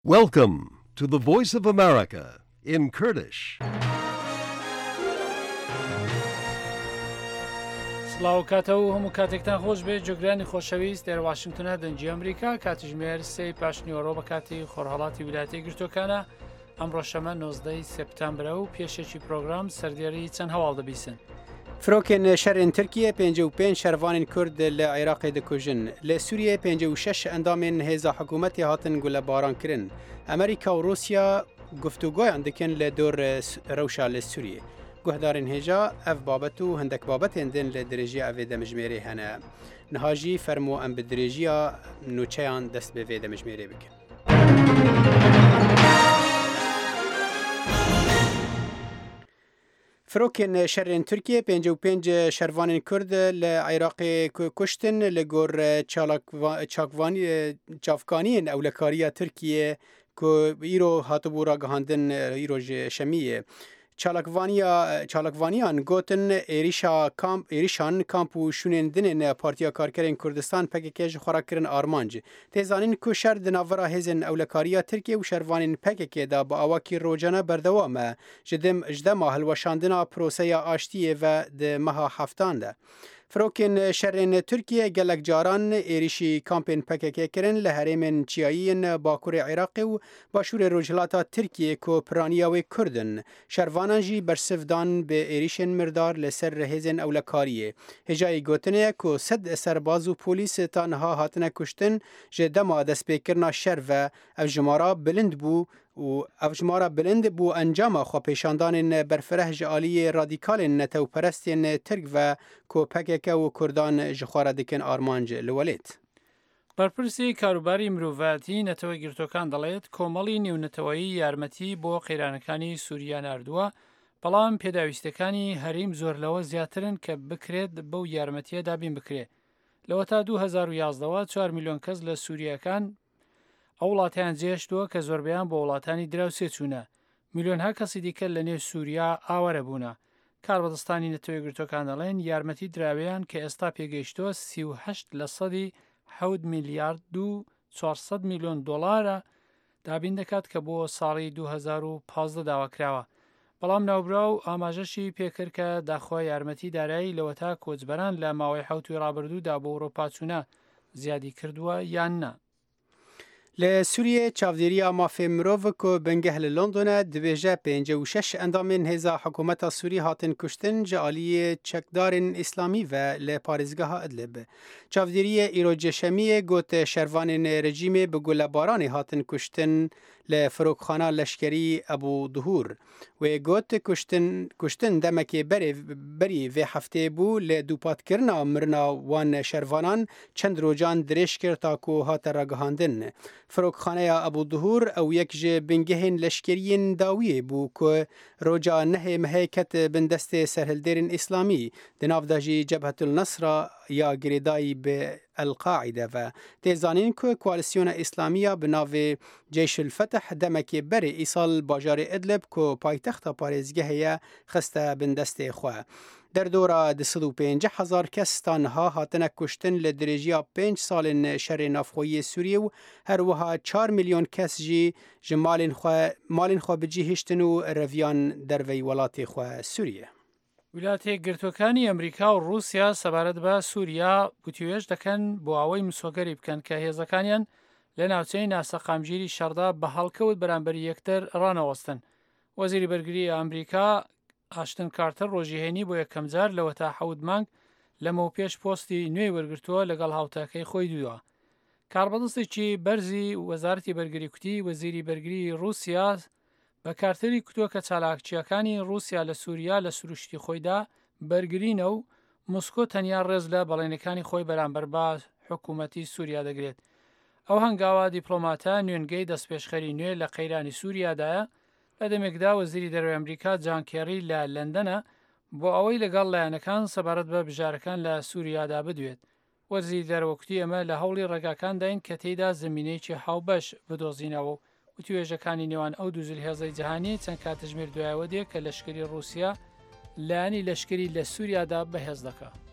Welcome to the Voice of America in Kurdish. سلااو کاتەوە هەموو کاتێکتان خۆش بێت جۆگرانی خۆشەویست دەر واشنگتنە دەنجی ئەمریکا کاتژمێر سێ پاشنیوەڕۆ بە کاتی خۆرهەڵاتی ویلایەتی گرتوەکانە ئەمڕۆ شەمە 19 سپتامبرە و پێشێکی پرۆگرام سەردێری چەند هەواڵ دەبیسن. فرۆکێن شەرên Tirkiye 55 şervanên Kurd li Iraqê dikujin. Li Sûriyê 56 endamên hêza hikûmetê hatin gulebarankirin. Amerîka û Rûsya guftûgoyan dikin li dor rewşa li Sûriyê. Guhdarên hêja ev babet û hindek babetên din li dirêjiya evê demijmêrê hene. Niha jî fermo em bi dirêjiya nûçeyan dest bi vê demijmêrê bikin. Firokên şerên Tirkiye 55 şervanên Kurd li Iraqê kuştin li gor çavkaniyên ewlekariya Tirkiye ku îro hatibû ragihandin îro ji şemiyê. Çalakvaniyan gotin êrişan kamp û şûnên dinên Partiya Karkerên Kurdistan PKK ji xwe re kirin armanc. Tê zanîn ku şer di navbera hêzên ewlekariya Tirkiye û şervanên PKK da bi awakî rojane berdewam e ji dema hilweşandina proseya aştiyê ve di meha heftan de. Firokên şerên Tirkiye gelek caran êrişî kampên PKK kirin li herêmên çiyayî Bakurê Iraqê û başûrê Rojhilata Tirkiye ku piraniya wê Kurdin. Şervanan jî bersiv dan bi êrişên mirdar li ser hêzên ewlekariyê. Hêjayê gotinê ku sed serbaz û polîs ta niha hatine kuştin ji dema destpêkirina şer ve ev jimara bilind bû û ev jimara bilind bû encama xwepêşandanên berfireh ji aliyê radîkalên netewperestên Tirk ve ku PKK û Kurdan ji xwe re dikin armanc li welêt. بەرپرسی کاروباری مرۆڤایەتی نەتەوە گرتوەکان دەڵێت کۆمەڵی نێونەتەوەیی یارمەتی بۆ قەیرانەکانی سووریا ناردووە بەڵام پێداویستەکانی هەریم زۆر لەوە زیاترن کە بکرێت بەو یارمەتیە دابین بکرێت. لەوە تا 2011ەوە 4 میلیۆن کەس لە سووریەکان ئەو وڵاتیان جێشتووە کە زۆربیان بۆ وڵاتانی دراوسێ چوونە. میلیۆنها کەسی دیکە لە نێو سووریا ئاوەرە بوونە. کاربەدەستانی نەتەوەی گرتوەکان دەڵێن یارمەتی دراویان کە ئێستا پێگەیشتووە 38% میلیارد و 400 میلیۆن دۆلارە دابین دەکات کە بۆ ساڵی 2015 داواکراوە. بەڵام ناوبرا و ئاماژەشی پێکرد کە داخۆ یارمەتی دارایی لەوە تا کۆچبەران لە ماوەی حوتوی ڕابردوودا بۆ ئەوڕۆپا چوونە زیادی کردووە یان نا. Li Sûriyê çavdêriya mafê mirov ku bingeh li Londonê dibêje 56 endamên hêza hikûmeta Sûrî hatin kuştin ji aliyê çekdarên İslamî ve li parêzgeha Idlib. Çavdêriyê îro ceşemiyê got şervanên rejîmê bi gulebaranê hatin kuştin li firokxana leşkerî Ebu Duhur. Wê got kuştin demekê berî vê heftê bû li dûpatkirina mirina wan şervanan çend rojan dirêj kir ta ku hate ragihandin. Firokxaneya Ebu Duhur ew yek ji bingehên leşkeriyên dawiyê bû ku roja nehê mehê ket bin destê serhildêrên İslamî di nav de jî Cebhetul Nesra ya girêdayî bi El-Qaîde ve tê zanîn ku koalîsyona İslamiya bi navê Ceyşul Fetih demekê berê îsal bajarê Idlib ku paytexta parêzgehê ye xiste bin destê xwe. Derdora 250,000 kes ta niha hatine kuştin li dirêjiya 5 salên şerê navxweyî Sûriyê û her wiha 4 milyon kes jî ji malên xwe bicihîştin û reviyan derveyî welatê xwe Sûriye. ویلایەتە گرتوەکانی ئەمریکا و رووسیا سەبارەت بە سووریا گوتیوێژ دەکەن بۆ ئەوەی مسۆگەری بکەن کە هێزەکانیان لە ناوچەی ناسەقامگیری شەڕدا بە هەڵکەوت بەرامبەری یەکتر ڕانەوەستن. وەزیری بەرگری ئەمریکا ئاشتن کارتر ڕۆژیهێنی بۆ یەکەم جار لەوە تا 7 مانگ لەمەوە پێش پۆستی نوێی وەرگرتووە لەگەڵ هاوتاکەی خۆی دووە. کاربەدەستێکی بەرزی وەزارەتی بەرگری کوتی وەزیری بەرگری رووسیا بە کارتری کوتووە کە چالاکچیەکانی رووسیا لە سووریا لە سروشتی خۆیدا بەرگرینە و مسکۆ تەنیا ڕێز لە بەڵێنەکانی خۆی بەرامبەر بە حکوومەتی سووریا دەگرێت. ئەو هەنگاوە دیپلۆماتە نوێنگەی دەستپێشخەری نوێ لە قەیرانی سووریادایە لە دەمێکدا وەزیری دەرەوەی ئەمریکا جان کێری لە لەندەنە بۆ ئەوەی لەگەڵ لایەنەکان سەبارەت بە بژارەکان لە سووریادا بدوێت. وەزیری دەرەوەکوتی ئەمە لە هەوڵی ڕێگاکان داین کە تێیدا زمینەیەکی هاوبەش بدۆزینەوە و وتوێژەکانی نێوان ئەو دوو جلهێزەی جیهانی چەند کاتژمێر دوایەوە دێت کە لەشکری رووسیا لایەنی لەشکری لە سووریادا بەهێز دەکات.